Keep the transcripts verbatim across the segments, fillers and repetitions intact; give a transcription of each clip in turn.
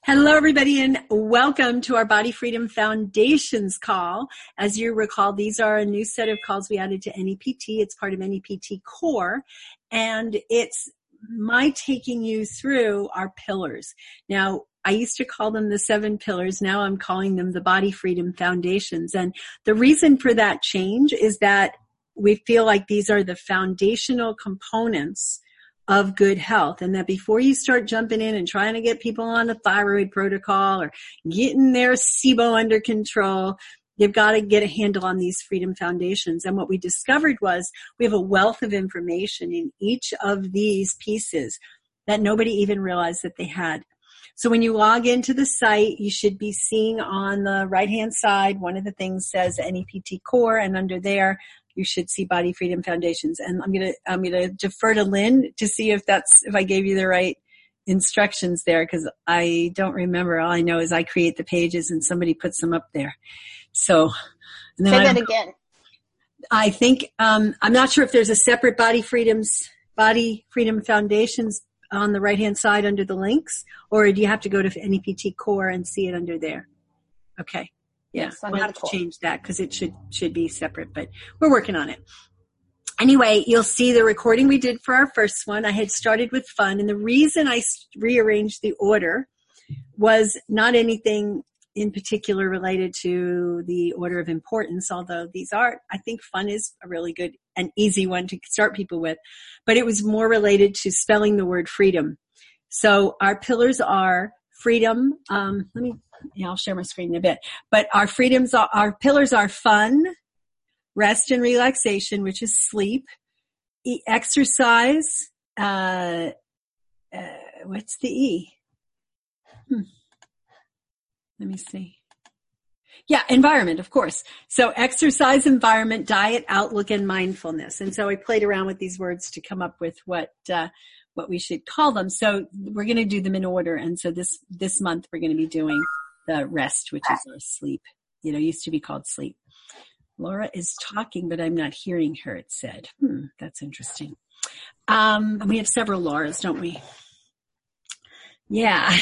Hello, everybody, and welcome to our Body Freedom Foundations call. As you recall, these are a new set of calls we added to N E P T. It's part of N E P T Core, and it's my taking you through our pillars. Now, I used to call them the seven pillars. Now I'm calling them the Body Freedom Foundations. And the reason for that change is that we feel like these are the foundational components of good health, and that before you start jumping in and trying to get people on a thyroid protocol or getting their S I B O under control, you've got to get a handle on these freedom foundations. And what we discovered was we have a wealth of information in each of these pieces that nobody even realized that they had. So when you log into the site, you should be seeing on the right-hand side, one of the things says N E P T Core, and under there, you should see Body Freedom Foundations. And I'm going to, I'm going to defer to Lynn to see if that's, if I gave you the right instructions there, because I don't remember. All I know is I create the pages and somebody puts them up there. So. Say that again. I think, um, I'm not sure if there's a separate Body Freedoms, Body Freedom Foundations on the right-hand side under the links, or do you have to go to N E P T Core and see it under there? Okay. Yeah, yes, we'll have to change that because it should should be separate, but we're working on it. Anyway, you'll see the recording we did for our first one. I had started with fun, and the reason I rearranged the order was not anything in particular related to the order of importance, although these are, I think fun is a really good and easy one to start people with, but it was more related to spelling the word freedom. So our pillars are freedom. Um, let me, yeah, I'll share my screen in a bit. But our freedoms are, our pillars are fun, rest and relaxation, which is sleep, e- exercise. Uh, uh, what's the E? Hmm. Let me see. Yeah, environment, of course. So exercise, environment, diet, outlook, and mindfulness. And so I played around with these words to come up with what, uh, what we should call them. So we're going to do them in order. And so this, this month we're going to be doing the rest, which is our sleep. You know, used to be called sleep. Laura is talking, but I'm not hearing her, it said. Hmm, that's interesting. Um, we have several Lauras, don't we? Yeah.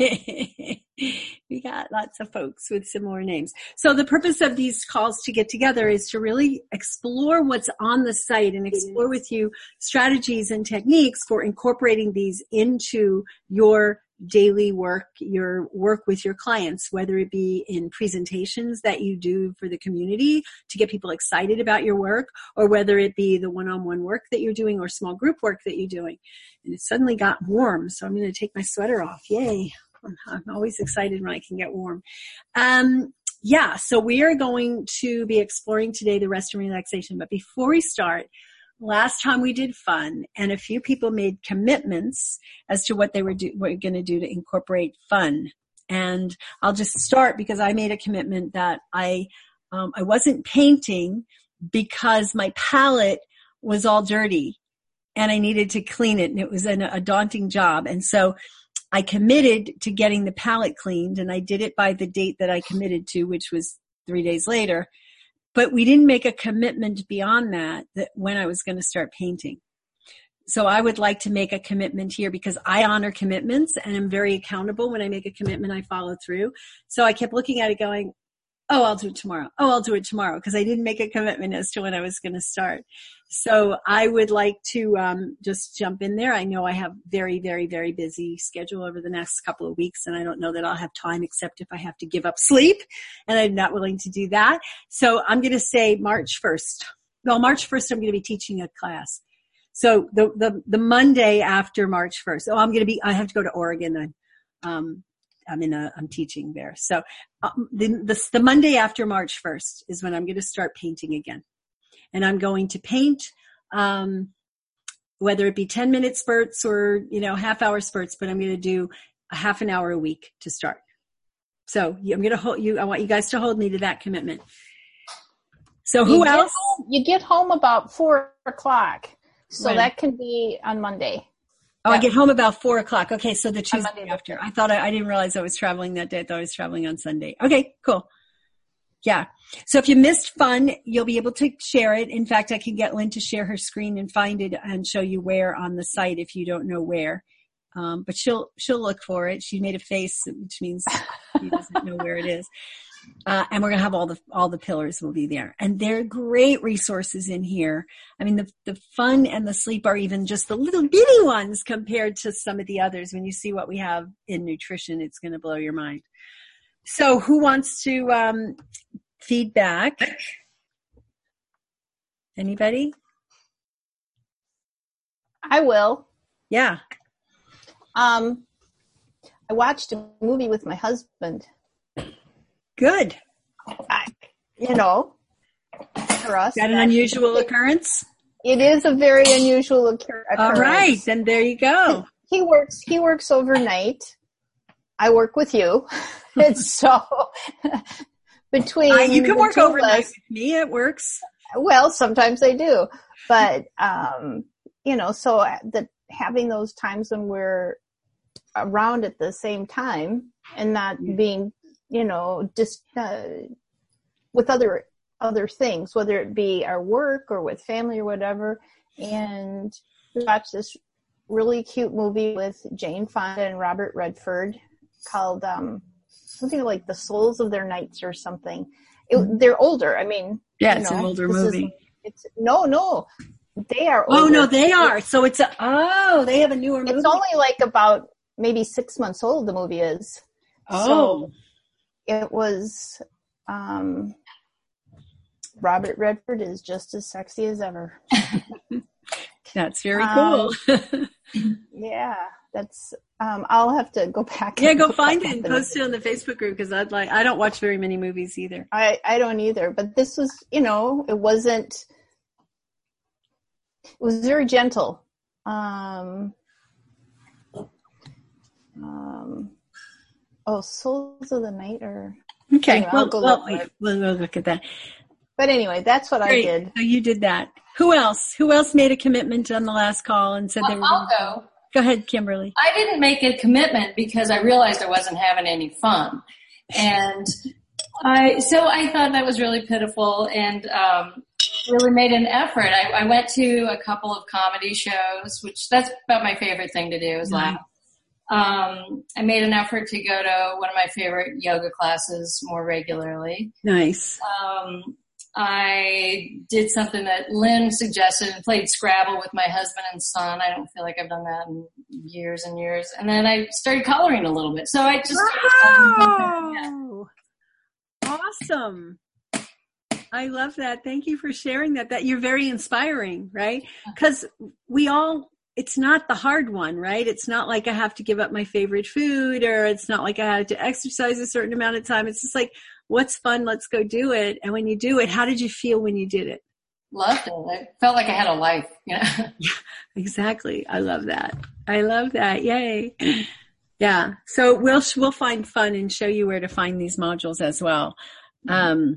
We got lots of folks with similar names. So the purpose of these calls to get together is to really explore what's on the site and explore with you strategies and techniques for incorporating these into your daily work, your work with your clients, whether it be in presentations that you do for the community to get people excited about your work, or whether it be the one-on-one work that you're doing or small group work that you're doing. And it suddenly got warm, so I'm going to take my sweater off. Yay. I'm always excited when I can get warm. Um, yeah, so we are going to be exploring today the rest and relaxation. But before we start, last time we did fun, and a few people made commitments as to what they were, do, were going to do to incorporate fun. And I'll just start because I made a commitment that I um, I wasn't painting because my palette was all dirty and I needed to clean it, and it was an, a daunting job. And so I committed to getting the palette cleaned, and I did it by the date that I committed to, which was three days later. But we didn't make a commitment beyond that, that when I was going to start painting. So I would like to make a commitment here because I honor commitments and I'm very accountable. When I make a commitment, I follow through. So I kept looking at it going, oh, I'll do it tomorrow. Oh, I'll do it tomorrow, because I didn't make a commitment as to when I was going to start. So I would like to um, just jump in there. I know I have very, very, very busy schedule over the next couple of weeks, and I don't know that I'll have time except if I have to give up sleep, and I'm not willing to do that. So I'm going to say March first. Well, March first, I'm going to be teaching a class. So the the, the Monday after March first. Oh, I'm going to be. I have to go to Oregon. I'm um, I'm in a. I'm teaching there. So um, the, the the Monday after March first is when I'm going to start painting again. And I'm going to paint, um, whether it be ten minute spurts or, you know, half hour spurts, but I'm going to do a half an hour a week to start. So I'm going to hold you, I want you guys to hold me to that commitment. So who you else? Home, you get home about four o'clock. So Right. That can be on Monday. Oh, yeah. I get home about four o'clock. Okay. So the Tuesday Monday after. I thought I, I didn't realize I was traveling that day. I thought I was traveling on Sunday. Okay, cool. Yeah. So if you missed fun, you'll be able to share it. In fact, I can get Lynn to share her screen and find it and show you where on the site if you don't know where. Um, but she'll, she'll look for it. She made a face, which means she doesn't know where it is. Uh, and we're going to have all the, all the pillars will be there. And they're great resources in here. I mean, the, the fun and the sleep are even just the little bitty ones compared to some of the others. When you see what we have in nutrition, it's going to blow your mind. So who wants to, um, feedback? Anybody? I will. Yeah. Um, I watched a movie with my husband. Good. I, you know, for us. Is that an unusual occurrence? It is a very unusual occur- occurrence. All right, then there you go. He works, he works overnight. I work with you. And so between uh, you can work overnight us, with me. It works. Well, sometimes I do, but, um, you know, so that having those times when we're around at the same time and not being, you know, just, uh, with other, other things, whether it be our work or with family or whatever. And we watched this really cute movie with Jane Fonda and Robert Redford called, um, something like The Souls of Their Nights or something. It, they're older. I mean, yeah, you it's know, an older this movie. Is, it's no, no, they are older. Oh no, they are. So it's a, oh, they have a newer movie. It's only like about maybe six months old. The movie is. Oh, so it was. Um, Robert Redford is just as sexy as ever. That's very cool. Um, yeah, that's. Um, I'll have to go back. Yeah, go find it and post it on the Facebook group because I'd like. I don't watch very many movies either. I I don't either, but this was, you know, it wasn't. It was very gentle. Um. Um. Oh, Souls of the Night, or okay. Anyway, well, go well, look we'll, we'll look at that. But anyway, that's what Great. I did. So you did that. Who else? Who else made a commitment on the last call and said Well, they were I'll going to go. Go ahead, Kimberly. I didn't make a commitment because I realized I wasn't having any fun. And I, so I thought that was really pitiful and, um, really made an effort. I, I went to a couple of comedy shows, which that's about my favorite thing to do is laugh. Um, I made an effort to go to one of my favorite yoga classes more regularly. Nice. Um, I did something that Lynn suggested and played Scrabble with my husband and son. I don't feel like I've done that in years and years. And then I started coloring a little bit. So I just wow. Awesome. I love that. Thank you for sharing that. That you're very inspiring, right? Because we all, it's not the hard one, right? It's not like I have to give up my favorite food, or it's not like I had to exercise a certain amount of time. It's just like, what's fun? Let's go do it. And when you do it, how did you feel when you did it? Loved it. I felt like I had a life, you know? Yeah, exactly. I love that. I love that. Yay. Yeah. So we'll, we'll find fun and show you where to find these modules as well. Um,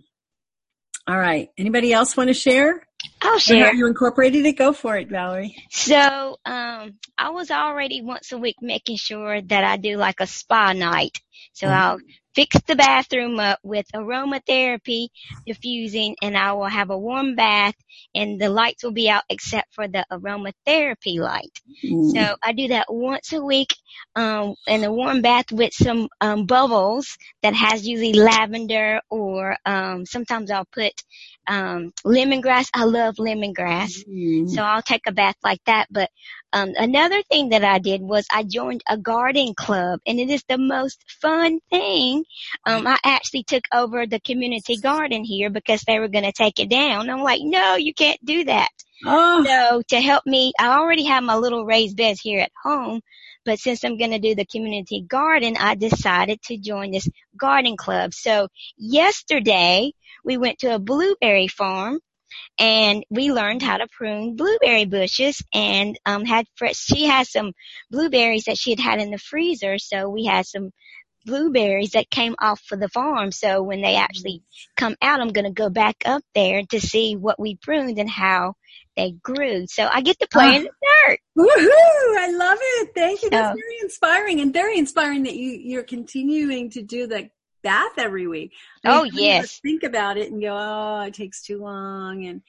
all right. Anybody else want to share? I'll share. How you incorporated it? Go for it, Valerie. So, um, I was already once a week making sure that I do like a spa night. So mm-hmm. I'll fix the bathroom up with aromatherapy diffusing, and I will have a warm bath, and the lights will be out except for the aromatherapy light. Mm. So I do that once a week, um, in a warm bath with some, um, bubbles that has usually lavender, or, um, sometimes I'll put, um, lemongrass. I love lemongrass. Mm. So I'll take a bath like that. But, um, another thing that I did was I joined a garden club, and it is the most fun thing. Um, I actually took over the community garden here because they were going to take it down. I'm like, no, you can't do that. Oh. So to help me, I already have my little raised beds here at home, but since I'm going to do the community garden, I decided to join this garden club. So yesterday we went to a blueberry farm, and we learned how to prune blueberry bushes, and um had she has some blueberries that she had had in the freezer, so we had some blueberries that came off of the farm. So when they actually come out, I'm going to go back up there to see what we pruned and how they grew. So I get to play oh. in the dirt. Woohoo! I love it. Thank you. That's oh. very inspiring, and very inspiring that you, you're continuing to do the bath every week. I mean, oh, yes. Think about it and go, oh, it takes too long. And,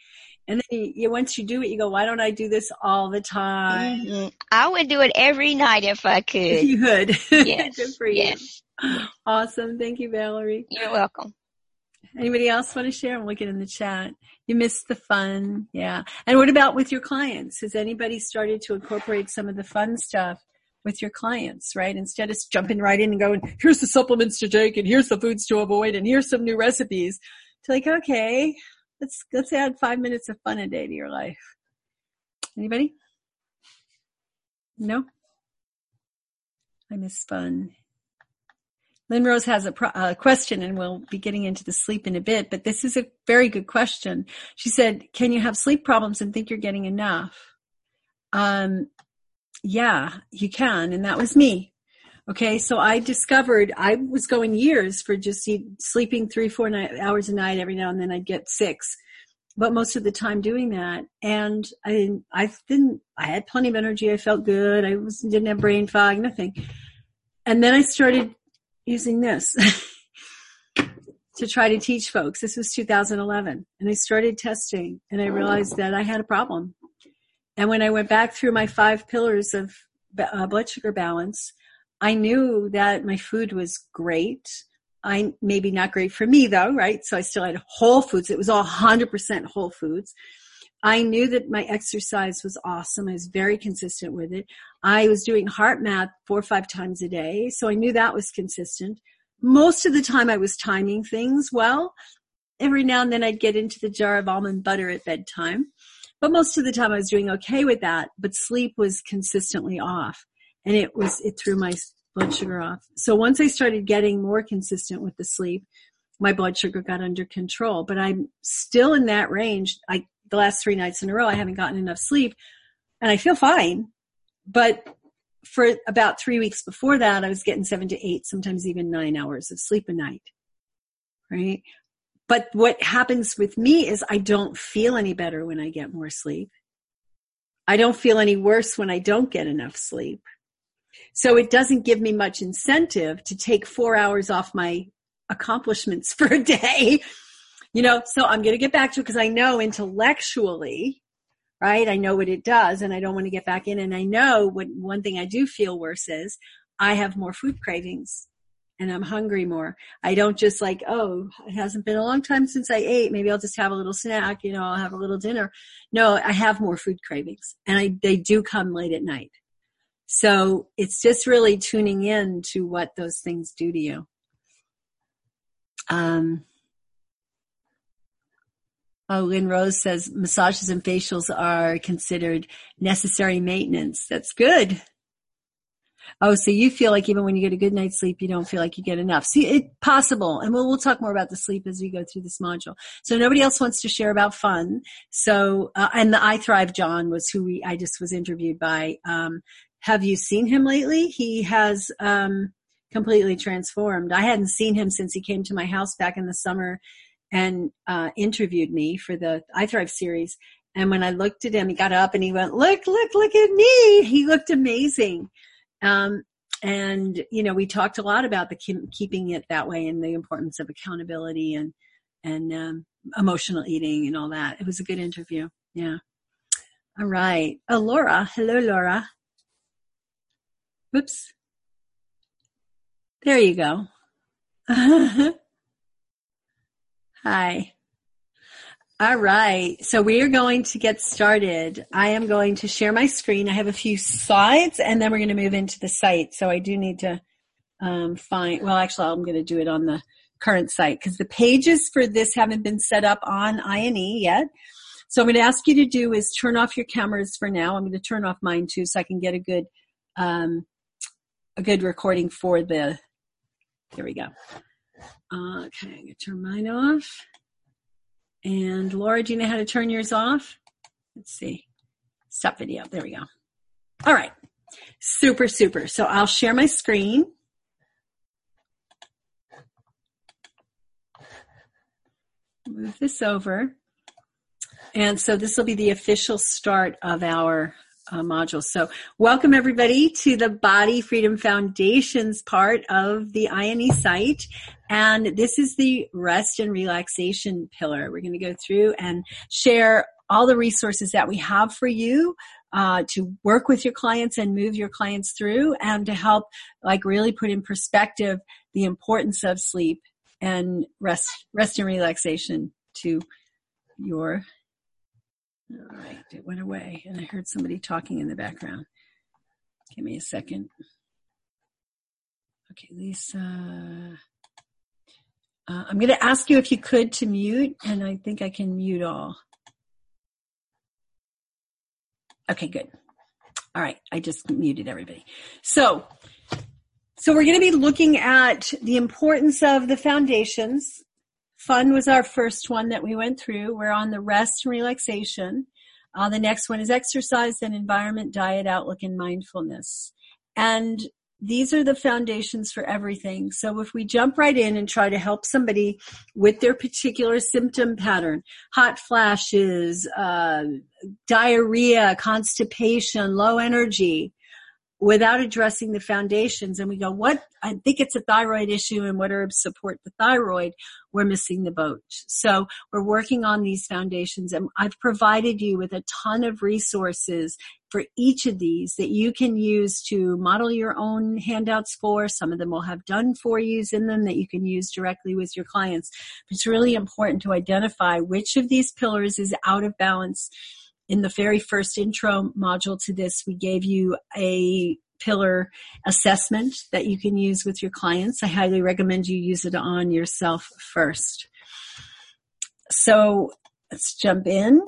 And then you, you, once you do it, you go, why don't I do this all the time? Mm-hmm. I would do it every night if I could. If you could. Yes. Good for you. Yes. Awesome. Thank you, Valerie. You're welcome. Anybody else want to share? I'm looking in the chat. You missed the fun. Yeah. And what about with your clients? Has anybody started to incorporate some of the fun stuff with your clients, right? Instead of jumping right in and going, here's the supplements to take and here's the foods to avoid and here's some new recipes. To like, okay, let's, let's add five minutes of fun a day to your life. Anybody? No? I miss fun. Lynn Rose has a pro- uh, question, and we'll be getting into the sleep in a bit, but this is a very good question. She said, can you have sleep problems and think you're getting enough? Um, yeah, you can, and that was me. Okay, so I discovered I was going years for just eat, sleeping three, four night, hours a night. Every now and then I'd get six, but most of the time doing that. And I, I didn't, I had plenty of energy. I felt good. I was, didn't have brain fog, nothing. And then I started using this to try to teach folks. This was two thousand eleven. And I started testing and I realized that I had a problem. And when I went back through my five pillars of uh, blood sugar balance, I knew that my food was great. I maybe not great for me though, right? So I still had whole foods. It was all one hundred percent whole foods. I knew that my exercise was awesome. I was very consistent with it. I was doing heart math four or five times a day. So I knew that was consistent. Most of the time I was timing things well. Every now and then I'd get into the jar of almond butter at bedtime. But most of the time I was doing okay with that. But sleep was consistently off. And it was, it threw my blood sugar off. So once I started getting more consistent with the sleep, my blood sugar got under control. But I'm still in that range. I, the last three nights in a row, I haven't gotten enough sleep and I feel fine. But for about three weeks before that, I was getting seven to eight, sometimes even nine hours of sleep a night. Right? But what happens with me is I don't feel any better when I get more sleep. I don't feel any worse when I don't get enough sleep. So it doesn't give me much incentive to take four hours off my accomplishments for a day. You know, so I'm going to get back to it because I know intellectually, right? I know what it does and I don't want to get back in. And I know what one thing I do feel worse is I have more food cravings and I'm hungry more. I don't just like, oh, it hasn't been a long time since I ate. Maybe I'll just have a little snack. You know, I'll have a little dinner. No, I have more food cravings and I, they do come late at night. So it's just really tuning in to what those things do to you. Um, oh, Lynn Rose says massages and facials are considered necessary maintenance. That's good. Oh, so you feel like even when you get a good night's sleep, you don't feel like you get enough. See, it's possible. And we'll, we'll talk more about the sleep as we go through this module. So nobody else wants to share about fun. So, uh, and the I Thrive John was who we, I just was interviewed by. Um, have you seen him lately? He has, um, completely transformed. I hadn't seen him since he came to my house back in the summer and, uh, interviewed me for the I Thrive series. And when I looked at him, he got up and he went, look, look, look at me. He looked amazing. Um, and, you know, we talked a lot about the keep, keeping it that way and the importance of accountability and, and, um, emotional eating and all that. It was a good interview. Yeah. All right. Oh, Laura. Hello, Laura. Whoops. There you go. Hi. All right. So we are going to get started. I am going to share my screen. I have a few slides and then we're going to move into the site. So I do need to um, find, well, actually, I'm going to do it on the current site because the pages for this haven't been set up on I N E yet. So I'm going to ask you to do is turn off your cameras for now. I'm going to turn off mine too so I can get a good, um, a good recording for the, there we go. Uh, okay, I'm going to turn mine off. And Laura, do you know how to turn yours off? Let's see. Stop video. There we go. All right. Super, super. So I'll share my screen. Move this over. And so this will be the official start of our uh, module. So welcome everybody to the Body Freedom Foundation's part of the I N E site. And this is the rest and relaxation pillar. We're going to go through and share all the resources that we have for you uh, to work with your clients and move your clients through, and to help like really put in perspective the importance of sleep and rest, rest and relaxation to your, all right, it went away and I heard somebody talking in the background. Give me a second. Okay, Lisa. Uh, I'm going to ask you if you could to mute, and I think I can mute all. Okay, good. All right, I just muted everybody. So, so we're going to be looking at the importance of the foundations. Fun was our first one that we went through. We're on the rest and relaxation. Uh, the next one is exercise, then environment, diet, outlook, and mindfulness. And these are the foundations for everything. So if we jump right in and try to help somebody with their particular symptom pattern, hot flashes, uh, diarrhea, constipation, low energy, without addressing the foundations, and we go, what, I think it's a thyroid issue and what herbs support the thyroid, we're missing the boat. So we're working on these foundations, and I've provided you with a ton of resources for each of these that you can use to model your own handouts for. Some of them will have done for yous in them that you can use directly with your clients. But it's really important to identify which of these pillars is out of balance. In the very first intro module to this, we gave you a pillar assessment that you can use with your clients. I highly recommend you use it on yourself first. So let's jump in.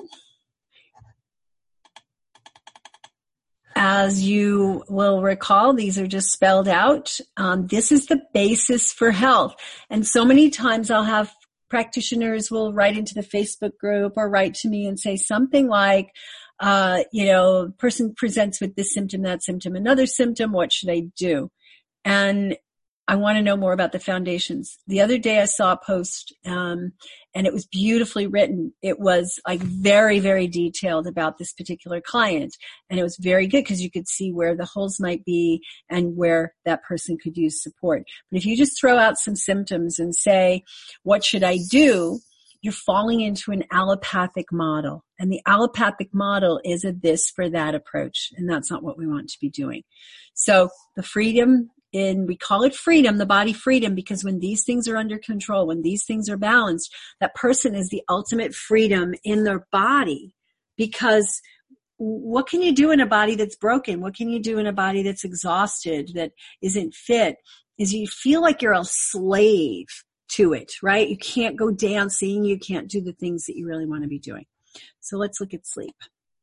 As you will recall, these are just spelled out. Um, this is the basis for health. And so many times I'll have practitioners will write into the Facebook group or write to me and say something like, uh, you know, person presents with this symptom, that symptom, another symptom, what should I do? And I want to know more about the foundations. The other day I saw a post, um, and it was beautifully written. It was like very, very detailed about this particular client. And it was very good because you could see where the holes might be and where that person could use support. But if you just throw out some symptoms and say, what should I do? You're falling into an allopathic model. And the allopathic model is a this for that approach. And that's not what we want to be doing. So the freedom in, we call it freedom, the body freedom, because when these things are under control, when these things are balanced, that person is the ultimate freedom in their body. Because what can you do in a body that's broken? What can you do in a body that's exhausted, that isn't fit? Is you feel like you're a slave to it, right? You can't go dancing. You can't do the things that you really want to be doing. So let's look at sleep.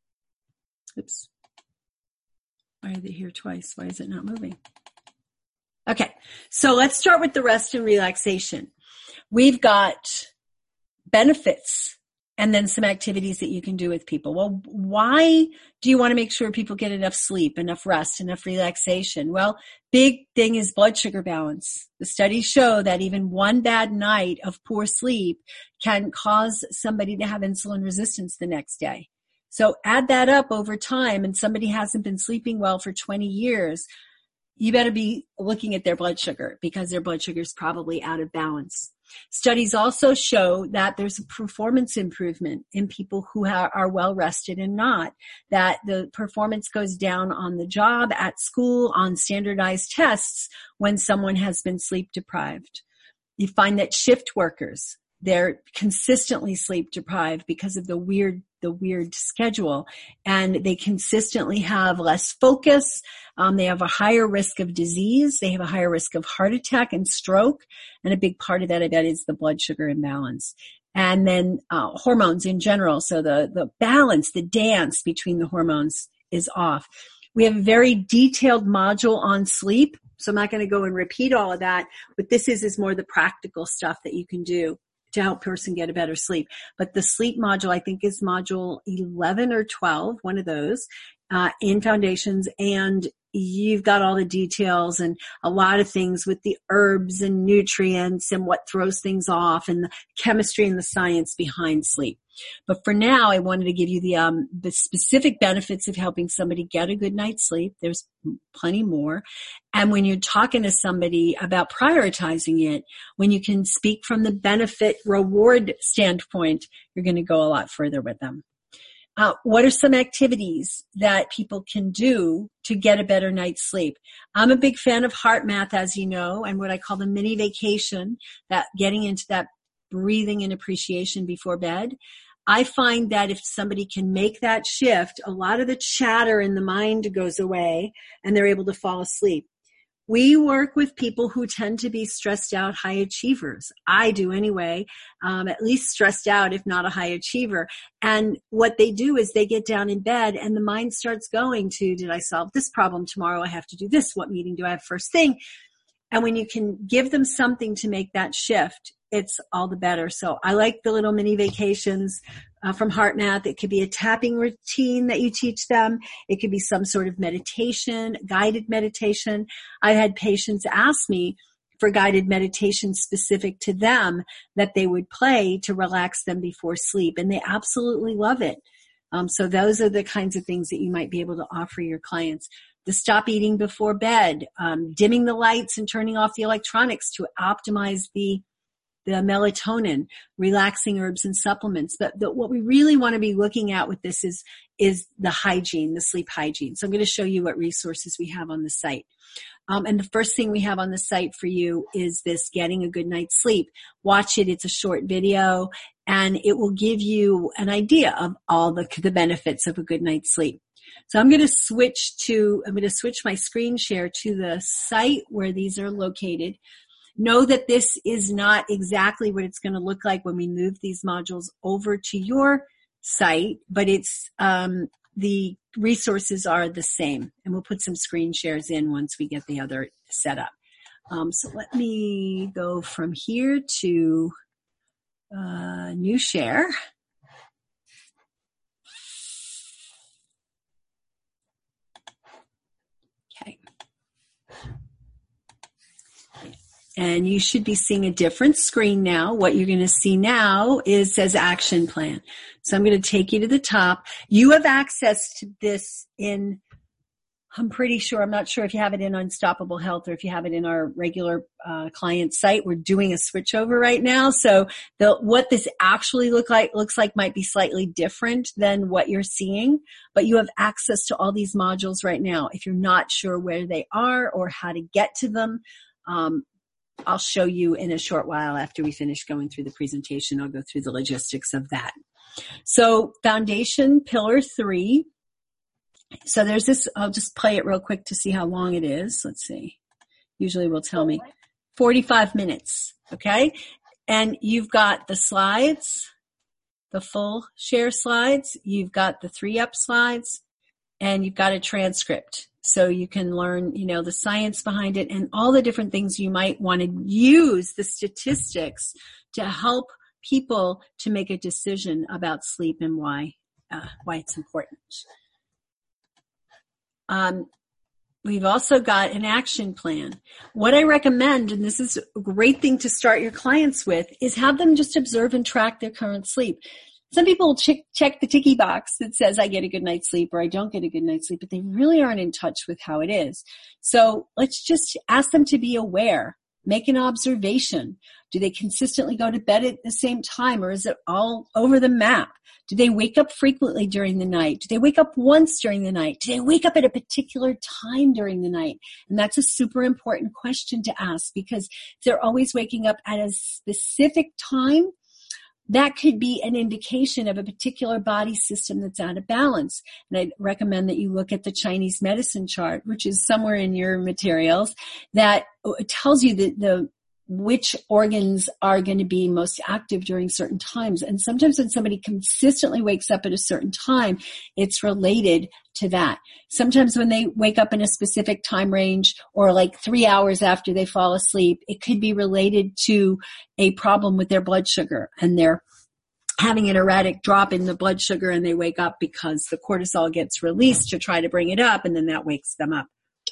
Oops. Why are they here twice? Why is it not moving? Okay, so let's start with the rest and relaxation. We've got benefits and then some activities that you can do with people. Well, why do you want to make sure people get enough sleep, enough rest, enough relaxation? Well, big thing is blood sugar balance. The studies show that even one bad night of poor sleep can cause somebody to have insulin resistance the next day. So add that up over time, and somebody hasn't been sleeping well for twenty years. You better be looking at their blood sugar because their blood sugar is probably out of balance. Studies also show that there's a performance improvement in people who ha- are well rested and not, that the performance goes down on the job, at school, on standardized tests when someone has been sleep deprived. You find that shift workers, they're consistently sleep deprived because of the weird the weird schedule, and they consistently have less focus. Um, they have a higher risk of disease. They have a higher risk of heart attack and stroke. And a big part of that, I bet, is the blood sugar imbalance. And then uh, hormones in general. So the, the balance, the dance between the hormones is off. We have a very detailed module on sleep. So I'm not going to go and repeat all of that. What this is, is more the practical stuff that you can do to help a person get a better sleep. But the sleep module, I think, is module eleven or twelve, one of those, uh, in Foundations. And you've got all the details and a lot of things with the herbs and nutrients and what throws things off and the chemistry and the science behind sleep. But for now, I wanted to give you the, um, the specific benefits of helping somebody get a good night's sleep. There's plenty more. And when you're talking to somebody about prioritizing it, when you can speak from the benefit reward standpoint, you're going to go a lot further with them. Uh, what are some activities that people can do to get a better night's sleep? I'm a big fan of HeartMath, as you know, and what I call the mini vacation, that getting into that breathing and appreciation before bed. I find that if somebody can make that shift, a lot of the chatter in the mind goes away and they're able to fall asleep. We work with people who tend to be stressed out high achievers. I do anyway, um, at least stressed out, if not a high achiever. And what they do is they get down in bed and the mind starts going to, did I solve this problem tomorrow? I have to do this. What meeting do I have first thing? And when you can give them something to make that shift, it's all the better. So I like the little mini vacations uh, from HeartMath. It could be a tapping routine that you teach them. It could be some sort of meditation, guided meditation. I've had patients ask me for guided meditation specific to them that they would play to relax them before sleep, and they absolutely love it. Um, so those are the kinds of things that you might be able to offer your clients. The stop eating before bed, um, dimming the lights and turning off the electronics to optimize the the melatonin, relaxing herbs and supplements. But the, what we really want to be looking at with this is, is the hygiene, the sleep hygiene. So I'm going to show you what resources we have on the site. Um, and the first thing we have on the site for you is this Getting a Good Night's Sleep. Watch it. It's a short video and it will give you an idea of all the, the benefits of a good night's sleep. So I'm going to switch to, I'm going to switch my screen share to the site where these are located. Know that this is not exactly what it's going to look like when we move these modules over to your site, but it's um, the resources are the same. And we'll put some screen shares in once we get the other set up. Um, so let me go from here to uh, new share. And you should be seeing a different screen now. What you're going to see now is says action plan. So I'm going to take you to the top. You have access to this in, I'm pretty sure, I'm not sure if you have it in Unstoppable Health or if you have it in our regular uh, client site. We're doing a switchover right now. So the, what this actually look like, looks like might be slightly different than what you're seeing, but you have access to all these modules right now. If you're not sure where they are or how to get to them, um, I'll show you in a short while after we finish going through the presentation. I'll go through the logistics of that. So foundation pillar three. So there's this, I'll just play it real quick to see how long it is. Let's see. Usually will tell me forty-five minutes. Okay. And you've got the slides, the full share slides. You've got the three up slides and you've got a transcript. So you can learn, you know, the science behind it and all the different things you might want to use the statistics to help people to make a decision about sleep and why, uh, why it's important. Um, we've also got an action plan. What I recommend, and this is a great thing to start your clients with, is have them just observe and track their current sleep. Some people check, check the ticky box that says I get a good night's sleep or I don't get a good night's sleep, but they really aren't in touch with how it is. So let's just ask them to be aware. Make an observation. Do they consistently go to bed at the same time or is it all over the map? Do they wake up frequently during the night? Do they wake up once during the night? Do they wake up at a particular time during the night? And that's a super important question to ask because if they're always waking up at a specific time, that could be an indication of a particular body system that's out of balance. And I'd recommend that you look at the Chinese medicine chart, which is somewhere in your materials, that tells you that the which organs are going to be most active during certain times. And sometimes when somebody consistently wakes up at a certain time, it's related to that. Sometimes when they wake up in a specific time range or like three hours after they fall asleep, it could be related to a problem with their blood sugar and they're having an erratic drop in the blood sugar and they wake up because the cortisol gets released to try to bring it up and then that wakes them up.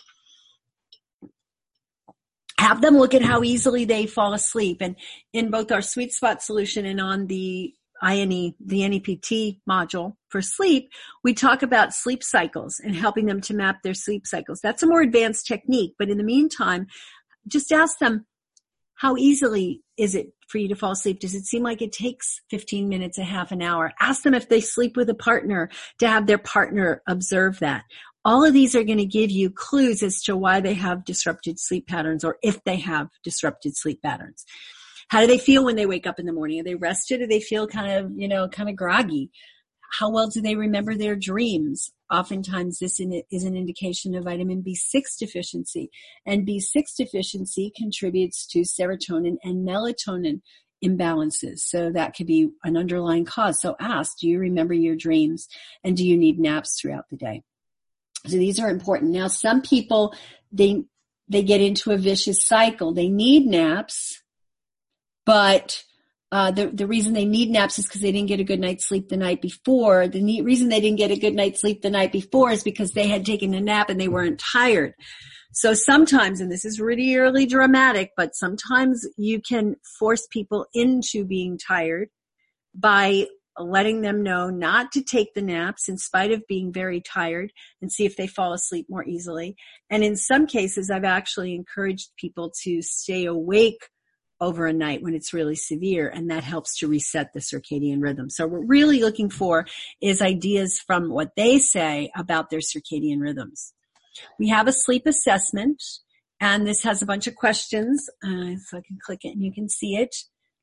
Have them look at how easily they fall asleep. And in both our Sweet Spot solution and on the I N E, the N E P T module for sleep, we talk about sleep cycles and helping them to map their sleep cycles. That's a more advanced technique. But in the meantime, just ask them how easily is it for you to fall asleep? Does it seem like it takes fifteen minutes, a half an hour? Ask them if they sleep with a partner to have their partner observe that. All of these are going to give you clues as to why they have disrupted sleep patterns, or if they have disrupted sleep patterns. How do they feel when they wake up in the morning? Are they rested? Or do they feel kind of, you know, kind of groggy? How well do they remember their dreams? Oftentimes this is an indication of vitamin B six deficiency. And B six deficiency contributes to serotonin and melatonin imbalances. So that could be an underlying cause. So ask, do you remember your dreams? And do you need naps throughout the day? So these are important. Now, some people, they, they get into a vicious cycle. They need naps, but uh, the, the reason they need naps is because they didn't get a good night's sleep the night before. The ne- reason they didn't get a good night's sleep the night before is because they had taken a nap and they weren't tired. So sometimes, and this is really, really dramatic, but sometimes you can force people into being tired by letting them know not to take the naps in spite of being very tired, and see if they fall asleep more easily. And in some cases, I've actually encouraged people to stay awake over a night when it's really severe, and that helps to reset the circadian rhythm. So what we're really looking for is ideas from what they say about their circadian rhythms. We have a sleep assessment, and this has a bunch of questions. Uh, so I can click it and you can see it.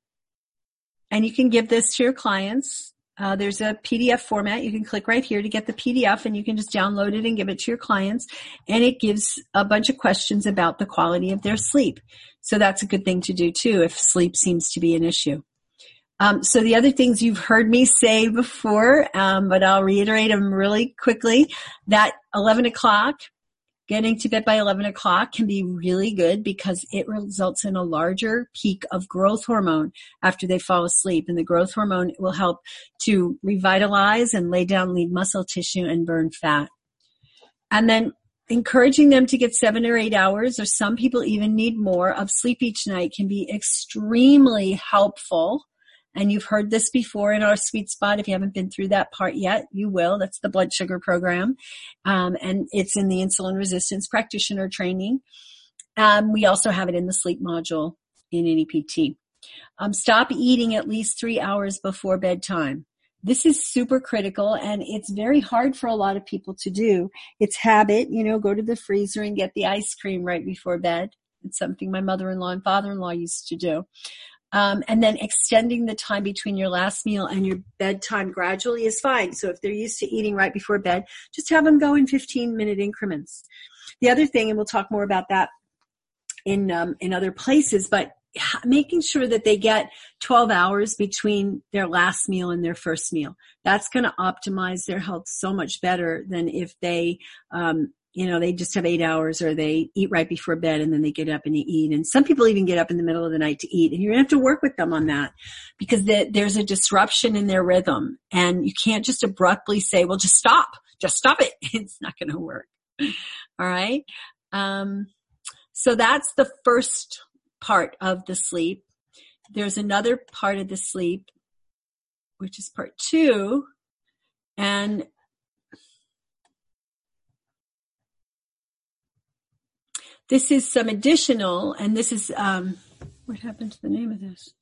And you can give this to your clients. Uh, there's a P D F format. You can click right here to get the P D F, and you can just download it and give it to your clients. And it gives a bunch of questions about the quality of their sleep. So that's a good thing to do too if sleep seems to be an issue. Um, so the other things you've heard me say before, um, but I'll reiterate them really quickly, that eleven o'clock, getting to bed by eleven o'clock can be really good because it results in a larger peak of growth hormone after they fall asleep. And the growth hormone will help to revitalize and lay down lean muscle tissue and burn fat. And then encouraging them to get seven or eight hours, or some people even need more, of sleep each night can be extremely helpful. And you've heard this before in our sweet spot. If you haven't been through that part yet, you will. That's the blood sugar program. Um, and it's in the insulin resistance practitioner training. Um, we also have it in the sleep module in N E P T. Um, stop eating at least three hours before bedtime. This is super critical, and it's very hard for a lot of people to do. It's habit, you know, go to the freezer and get the ice cream right before bed. It's something my mother-in-law and father-in-law used to do. Um, and then extending the time between your last meal and your bedtime gradually is fine. So if they're used to eating right before bed, just have them go in fifteen minute increments. The other thing, and we'll talk more about that in, um, in other places, but making sure that they get twelve hours between their last meal and their first meal. That's going to optimize their health so much better than if they, um, you know, they just have eight hours or they eat right before bed and then they get up and they eat. And some people even get up in the middle of the night to eat. And you're going to have to work with them on that because the, there's a disruption in their rhythm. And you can't just abruptly say, well, just stop. Just stop it. It's not going to work. All right. Um, so that's the first part of the sleep. There's another part of the sleep, which is part two. And this is some additional, and this is, um, what happened to the name of this?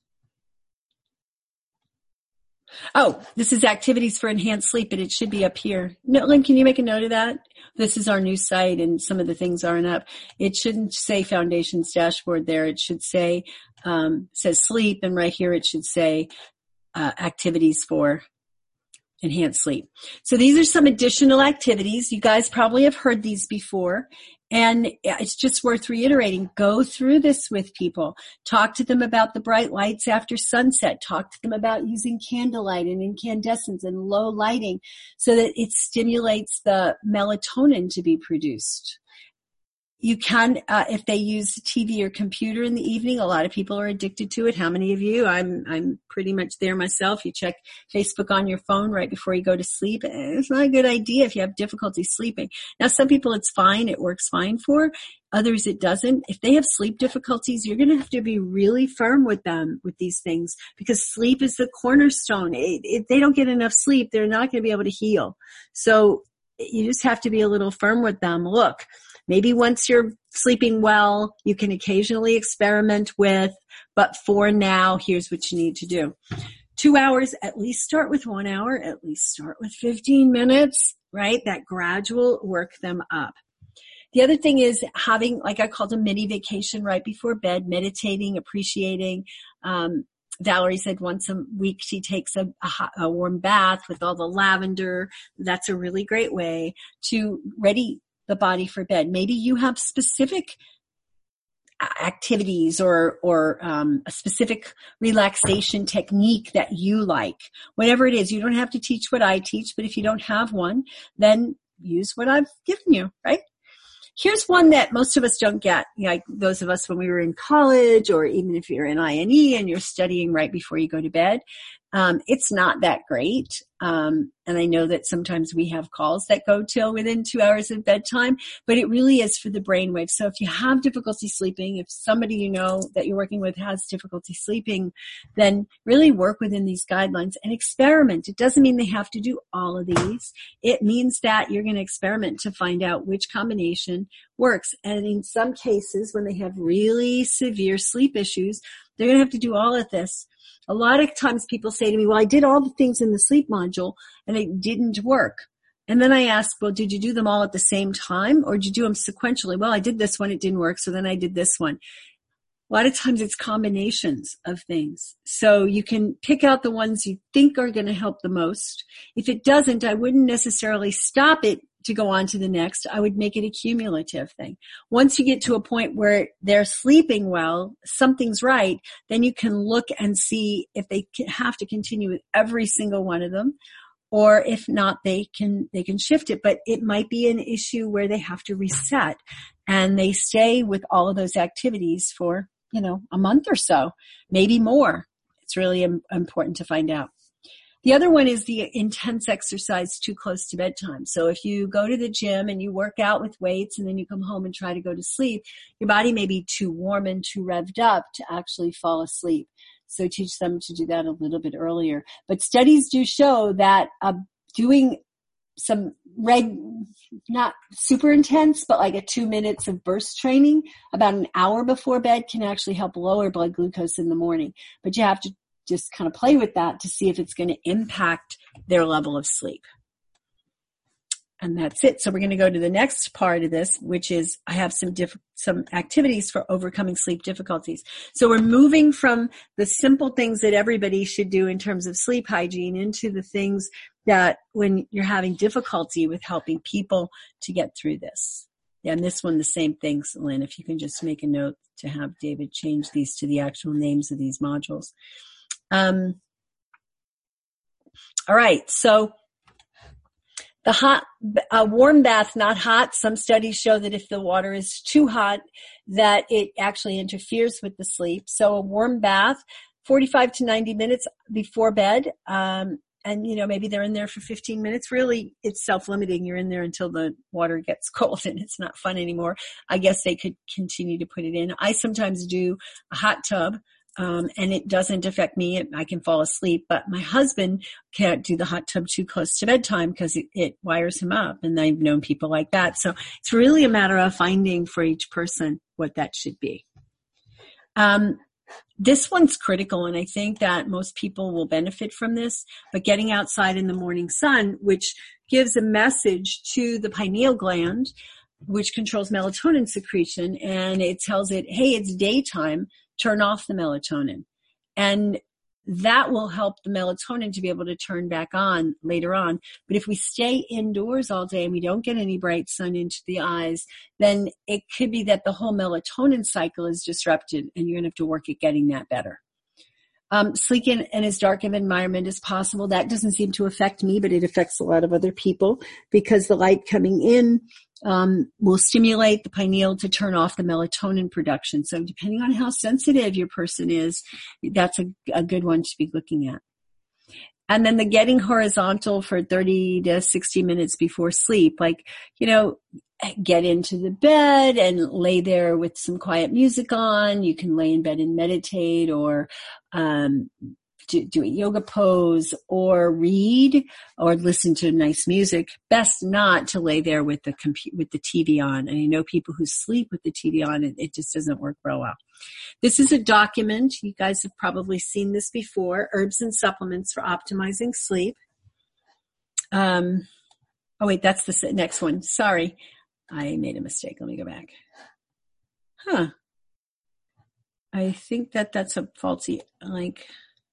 Oh, this is activities for enhanced sleep, and it should be up here. No, Lynn, can you make a note of that? This is our new site, and some of the things aren't up. It shouldn't say Foundations Dashboard there. It should say, um, says sleep, and right here it should say uh, activities for enhanced sleep. So these are some additional activities. You guys probably have heard these before. And it's just worth reiterating. Go through this with people. Talk to them about the bright lights after sunset. Talk to them about using candlelight and incandescents and low lighting so that it stimulates the melatonin to be produced. You can, uh, if they use T V or computer in the evening, a lot of people are addicted to it. How many of you? I'm, I'm pretty much there myself. You check Facebook on your phone right before you go to sleep. It's not a good idea if you have difficulty sleeping. Now, some people it's fine. It works fine for. Others it doesn't. If they have sleep difficulties, you're going to have to be really firm with them with these things because sleep is the cornerstone. If they don't get enough sleep, they're not going to be able to heal. So you just have to be a little firm with them. Look, Maybe once you're sleeping well, you can occasionally experiment with, but for now, here's what you need to do. Two hours, at least start with one hour, at least start with fifteen minutes, right? That gradual, work them up. The other thing is having, like I called a mini vacation right before bed, meditating, appreciating. Um, Valerie said once a week she takes a, a, hot, a warm bath with all the lavender. That's a really great way to ready the body for bed. Maybe you have specific activities or or um, a specific relaxation technique that you like. Whatever it is, you don't have to teach what I teach, but if you don't have one, then use what I've given you, right? Here's one that most of us don't get, like those of us when we were in college, or even if you're in I N E and you're studying right before you go to bed. Um, it's not that great. Um, and I know that sometimes we have calls that go till within two hours of bedtime, but it really is for the brainwave. So if you have difficulty sleeping, if somebody you know that you're working with has difficulty sleeping, then really work within these guidelines and experiment. It doesn't mean they have to do all of these. It means that you're going to experiment to find out which combination works. And in some cases, when they have really severe sleep issues, they're going to have to do all of this. A lot of times people say to me, well, I did all the things in the sleep module and it didn't work. And then I ask, well, did you do them all at the same time or did you do them sequentially? Well, I did this one, it didn't work, so then I did this one. A lot of times it's combinations of things. So you can pick out the ones you think are going to help the most. If it doesn't, I wouldn't necessarily stop it to go on to the next. I would make it a cumulative thing. Once you get to a point where they're sleeping well, something's right, then you can look and see if they have to continue with every single one of them, or if not, they can, they can shift it. But it might be an issue where they have to reset and they stay with all of those activities for, you know, a month or so, maybe more. It's really im- important to find out. The other one is the intense exercise too close to bedtime. So if you go to the gym and you work out with weights and then you come home and try to go to sleep, your body may be too warm and too revved up to actually fall asleep. So teach them to do that a little bit earlier. But studies do show that uh, doing some reg, not super intense, but like a two minutes of burst training about an hour before bed can actually help lower blood glucose in the morning. But you have to just kind of play with that to see if it's going to impact their level of sleep. And that's it. So we're going to go to the next part of this, which is I have some diff- some activities for overcoming sleep difficulties. So we're moving from the simple things that everybody should do in terms of sleep hygiene into the things that when you're having difficulty with helping people to get through this. Yeah, and this one, the same thing, Lynn, if you can just make a note to have David change these to the actual names of these modules. Um, all right. So the hot, a warm bath, not hot. Some studies show that if the water is too hot, that it actually interferes with the sleep. So a warm bath, forty-five to ninety minutes before bed. Um, and you know, maybe they're in there for fifteen minutes. Really, it's self-limiting. You're in there until the water gets cold and it's not fun anymore. I guess they could continue to put it in. I sometimes do a hot tub. Um, and it doesn't affect me. I can fall asleep, but my husband can't do the hot tub too close to bedtime because it, it wires him up. And I've known people like that. So it's really a matter of finding for each person what that should be. Um, this one's critical, and I think that most people will benefit from this, but getting outside in the morning sun, which gives a message to the pineal gland, which controls melatonin secretion, and it tells it, hey, it's daytime. Turn off the melatonin. And that will help the melatonin to be able to turn back on later on. But if we stay indoors all day and we don't get any bright sun into the eyes, then it could be that the whole melatonin cycle is disrupted and you're going to have to work at getting that better. Um, sleep in, in as dark of an environment as possible. That doesn't seem to affect me, but it affects a lot of other people because the light coming in um, will stimulate the pineal to turn off the melatonin production. So depending on how sensitive your person is, that's a, a good one to be looking at. And then the getting horizontal for thirty to sixty minutes before sleep, like, you know, get into the bed and lay there with some quiet music on. You can lay in bed and meditate or um do, do a yoga pose or read or listen to nice music, best not to lay there with the compu- with the T V on. And I know people who sleep with the T V on, and it just doesn't work real well. This is a document. You guys have probably seen this before. Herbs and supplements for optimizing sleep. Um, oh wait, that's the next one. Sorry. I made a mistake. Let me go back. Huh. I think that that's a faulty, like,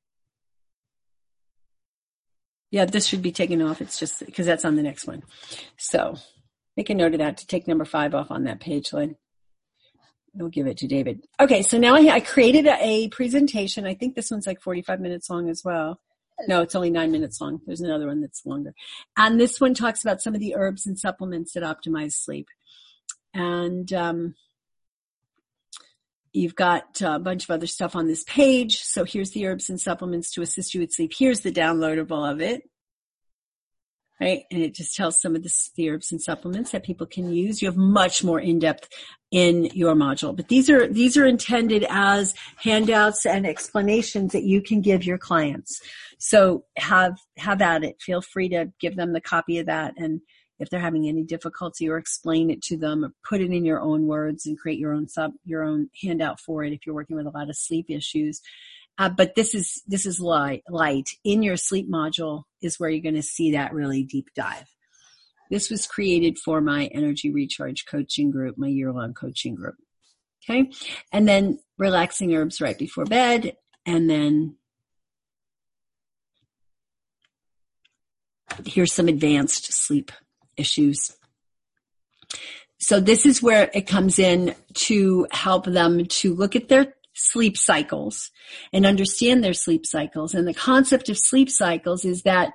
yeah, this should be taken off. It's just because that's on the next one. So make a note of that to take number five off on that page, Lynn. We'll give it to David. Okay, so now I, I created a, a presentation. I think this one's like forty-five minutes long as well. No, it's only nine minutes long. There's another one that's longer. And this one talks about some of the herbs and supplements that optimize sleep. And um, you've got a bunch of other stuff on this page. So here's the herbs and supplements to assist you with sleep. Here's the downloadable of it. Right? And it just tells some of the, the herbs and supplements that people can use. You have much more in-depth in your module. But these are, these are intended as handouts and explanations that you can give your clients. So have, have at it. Feel free to give them the copy of that. And if they're having any difficulty, or explain it to them, or put it in your own words and create your own sub, your own handout for it if you're working with a lot of sleep issues. Uh, but this is, this is light, light. In your sleep module is where you're going to see that really deep dive. This was created for my Energy Recharge coaching group, my year-long coaching group. Okay. And then relaxing herbs right before bed. And then here's some advanced sleep issues. So this is where it comes in to help them to look at their sleep cycles and understand their sleep cycles. And the concept of sleep cycles is that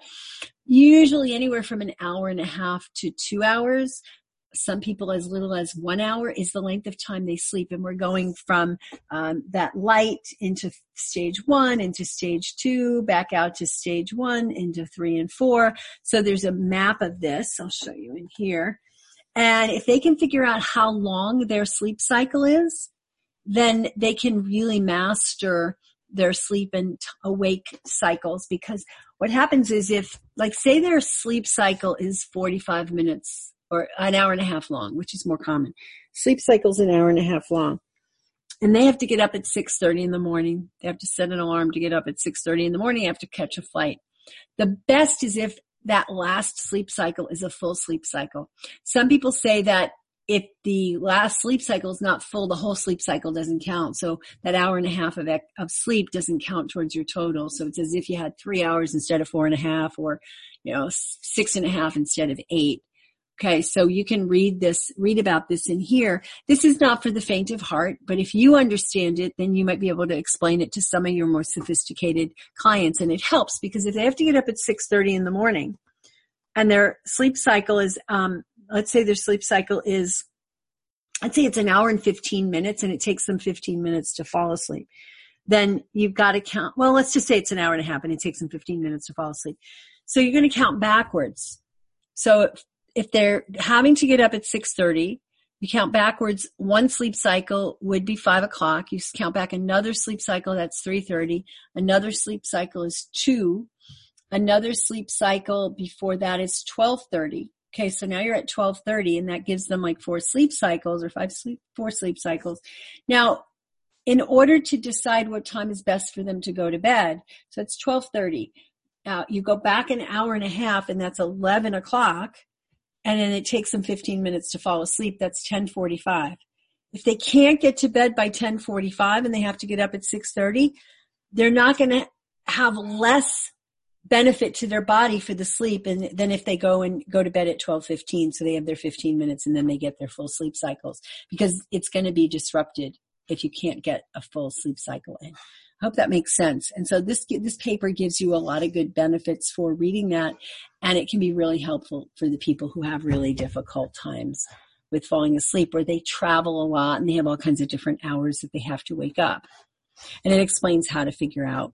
usually anywhere from an hour and a half to two hours, some people as little as one hour is the length of time they sleep. And we're going from um, that light into stage one, into stage two, back out to stage one, into three and four. So there's a map of this. I'll show you in here. And if they can figure out how long their sleep cycle is, then they can really master their sleep and awake cycles. Because what happens is if, like, say their sleep cycle is forty-five minutes or an hour and a half long, which is more common. Sleep cycle's an hour and a half long. And they have to get up at six thirty in the morning. They have to set an alarm to get up at six thirty in the morning. They have to catch a flight. The best is if that last sleep cycle is a full sleep cycle. Some people say that if the last sleep cycle is not full, the whole sleep cycle doesn't count. So that hour and a half of, of sleep doesn't count towards your total. So it's as if you had three hours instead of four and a half, or, you know, six and a half instead of eight. Okay. So you can read this, read about this in here. This is not for the faint of heart, but if you understand it, then you might be able to explain it to some of your more sophisticated clients. And it helps because if they have to get up at six thirty in the morning and their sleep cycle is, um, let's say their sleep cycle is, let's say it's an hour and fifteen minutes and it takes them fifteen minutes to fall asleep. Then you've got to count, well, let's just say it's an hour and a half and it takes them fifteen minutes to fall asleep. So you're going to count backwards. So if, if they're having to get up at six thirty, you count backwards. One sleep cycle would be five o'clock. You count back another sleep cycle, that's three thirty. Another sleep cycle is two. Another sleep cycle before that is twelve thirty. Okay, so now you're at twelve thirty, and that gives them like four sleep cycles or five sleep, four sleep cycles. Now, in order to decide what time is best for them to go to bed, so it's twelve thirty. Now, you go back an hour and a half, and that's eleven o'clock, and then it takes them fifteen minutes to fall asleep. That's ten forty-five. If they can't get to bed by ten forty-five and they have to get up at six thirty, they're not going to have less benefit to their body for the sleep and then if they go and go to bed at twelve fifteen, so they have their fifteen minutes and then they get their full sleep cycles, because it's going to be disrupted if you can't get a full sleep cycle in. I hope that makes sense. And so this this paper gives you a lot of good benefits for reading that, and it can be really helpful for the people who have really difficult times with falling asleep, or they travel a lot and they have all kinds of different hours that they have to wake up. And it explains how to figure out.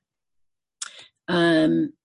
Um,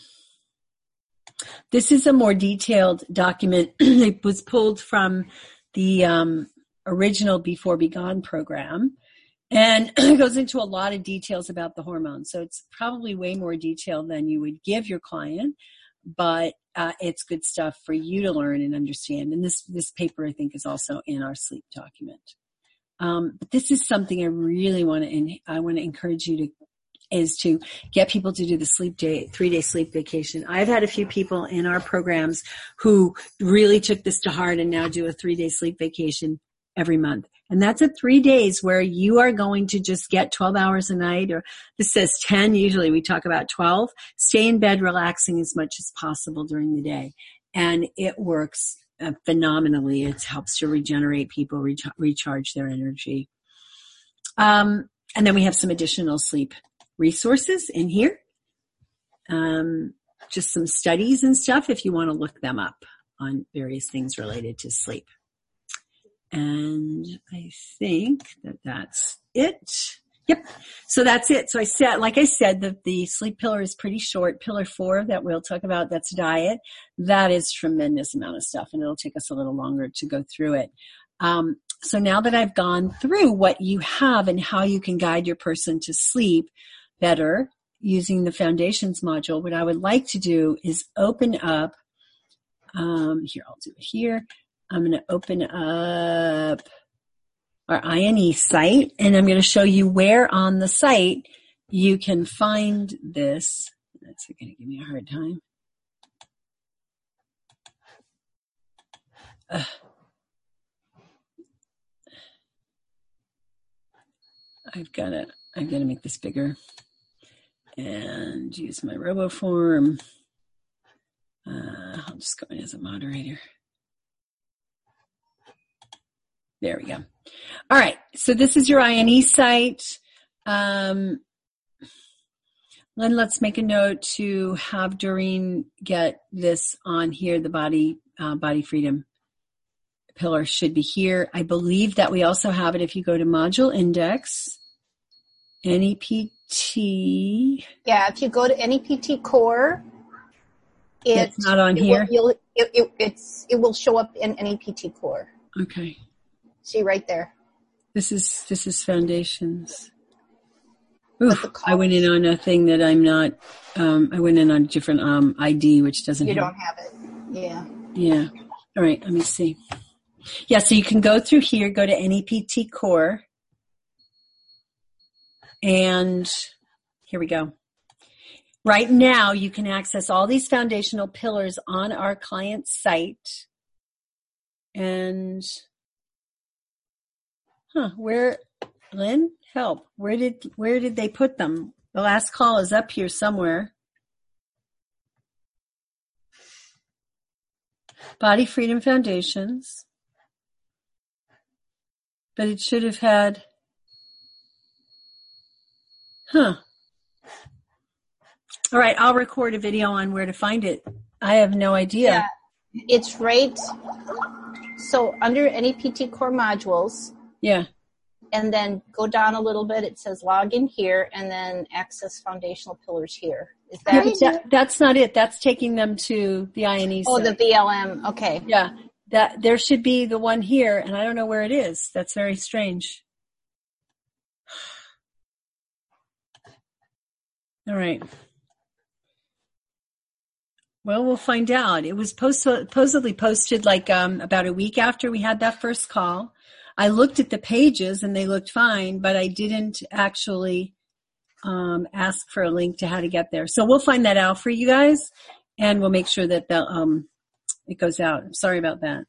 this is a more detailed document. It was pulled from the um, original Before Be Gone program. And it goes into a lot of details about the hormones. So it's probably way more detail than you would give your client, but uh, it's good stuff for you to learn and understand. And this, this paper, I think, is also in our sleep document. Um, but this is something I really want to, and I want to encourage you to, is to get people to do the sleep day, three day sleep vacation. I've had a few people in our programs who really took this to heart and now do a three day sleep vacation every month. And that's a three days where you are going to just get twelve hours a night, or this says ten. Usually we talk about twelve. Stay in bed relaxing as much as possible during the day. And it works uh, phenomenally. It helps to regenerate people, re- recharge their energy. Um, and then we have some additional sleep resources in here. Um, just some studies and stuff if you want to look them up on various things related to sleep. And I think that that's it. Yep. So that's it. So I said, like I said, the, the sleep pillar is pretty short. Pillar four that we'll talk about, that's diet. That is tremendous amount of stuff, and it'll take us a little longer to go through it. Um, so now that I've gone through what you have and how you can guide your person to sleep better using the foundations module, what I would like to do is open up, um, here, I'll do it here. I'm going to open up our I N E site, and I'm going to show you where on the site you can find this. That's going to give me a hard time. Uh, I've got to, I've got to make this bigger and use my RoboForm. Uh, I'll just go in as a moderator. There we go. All right. So this is your I N E site. Um, then let's make a note to have Doreen get this on here. The body, uh, body freedom pillar should be here. I believe that we also have it if you go to module index, N E P T. Yeah. If you go to N E P T core, it's not on it here. Will, you'll, it, it, it's, it will show up in N E P T core. Okay. See right there. This is, this is foundations. Oof, I went in on a thing that I'm not, um, I went in on a different, um, I D, which doesn't You have. don't have it. Yeah. Yeah. All right. Let me see. Yeah. So you can go through here, go to N E P T core. And here we go. Right now you can access all these foundational pillars on our client site. And Huh, where, Lynn, help. Where did, where did they put them? The last call is up here somewhere. Body Freedom Foundations. But it should have had, huh. All right, I'll record a video on where to find it. I have no idea. Yeah, it's right. So under N E P T core modules. Yeah. And then go down a little bit. It says log in here and then access foundational pillars here. Is that, yeah, that that's not it. That's taking them to the I N E Oh, site. the V L M. Okay. Yeah. That there should be the one here, and I don't know where it is. That's very strange. All right. Well, we'll find out. It was post- supposedly posted like um, about a week after we had that first call. I looked at the pages and they looked fine, but I didn't actually um, ask for a link to how to get there. So we'll find that out for you guys, and we'll make sure that the, um, it goes out. I'm sorry about that.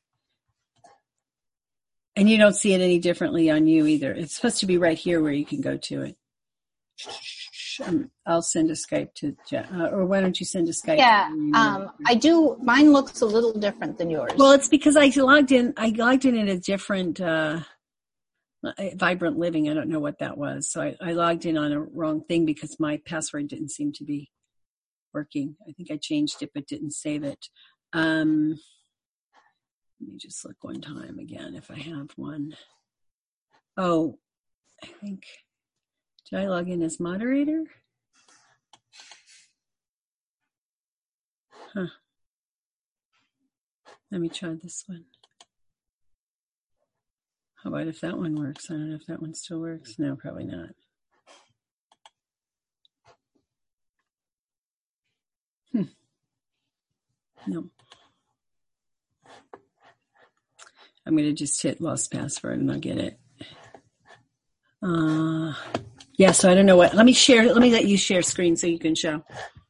And you don't see it any differently on you either. It's supposed to be right here where you can go to it. Um, I'll send a Skype to Jen, uh, or why don't you send a Skype? Yeah, um, I do. Mine looks a little different than yours. Well, it's because I logged in. I logged in at a different uh, Vibrant Living. I don't know what that was, so I, I logged in on a wrong thing because my password didn't seem to be working. I think I changed it but didn't save it. Um, let me just look one time again if I have one. Oh, I think. Did I log in as moderator? Huh. Let me try this one. How about if that one works? I don't know if that one still works. No, probably not. Hmm. No. I'm going to just hit lost password and I'll get it. Uh, yeah, so I don't know what. Let me share. Let me let you share screen so you can show.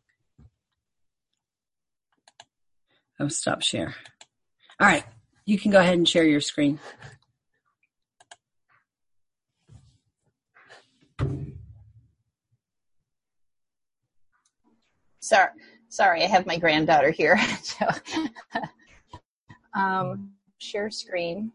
Oh, stop share. All right. You can go ahead and share your screen. Sorry, sorry, I have my granddaughter here. So, um, share screen.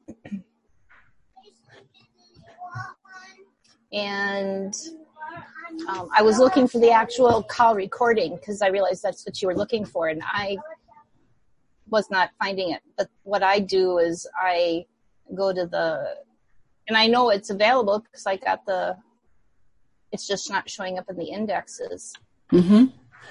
And um, I was looking for the actual call recording because I realized that's what you were looking for, and I was not finding it. But what I do is I go to the, and I know it's available because I got the, it's just not showing up in the indexes. Mm-hmm.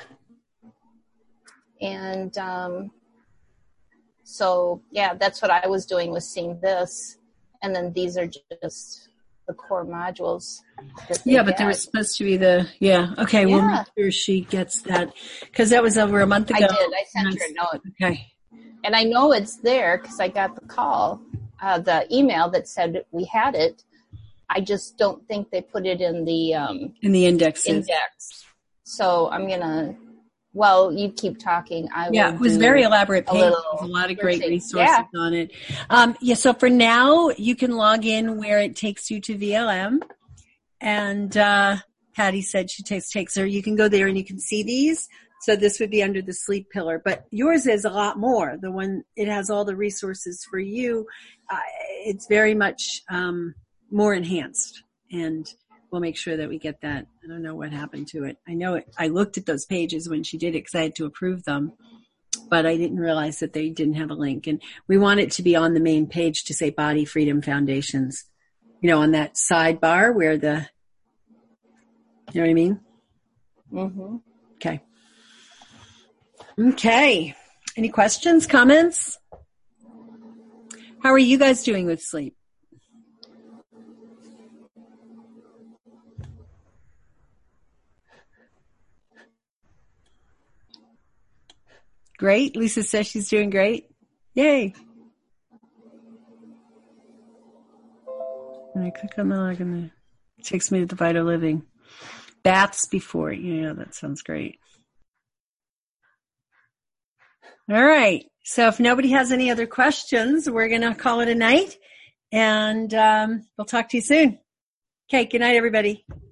And um, so, yeah, that's what I was doing, was seeing this. And then these are just the core modules. Yeah, but there was supposed to be the, yeah. Okay, yeah. We'll make sure she gets that. Because that was over a month ago. I did. I sent her a note. Okay. And I know it's there because I got the call, uh, the email that said we had it. I just don't think they put it in the um, in the indexes. index. So I'm going to, well, you keep talking. I yeah, will it was do very elaborate page. Little, There's a lot of great resources yeah. on it. Um, yeah, so for now, you can log in where it takes you to V L M. And uh, Patty said she takes, takes her. You can go there and you can see these. So this would be under the sleep pillar. But yours is a lot more. The one, it has all the resources for you. Uh, it's very much um, more enhanced. And we'll make sure that we get that. I don't know what happened to it. I know it, I looked at those pages when she did it because I had to approve them, but I didn't realize that they didn't have a link. And we want it to be on the main page to say Body Freedom Foundations, you know, on that sidebar where the, you know what I mean? Mm-hmm. Okay. Okay. Any questions, comments? How are you guys doing with sleep? Great. Lisa says she's doing great. Yay. And I click on the log and it takes me to the Vital Living. Baths before. Yeah, that sounds great. All right. So if nobody has any other questions, we're going to call it a night. And um, we'll talk to you soon. Okay. Good night, everybody.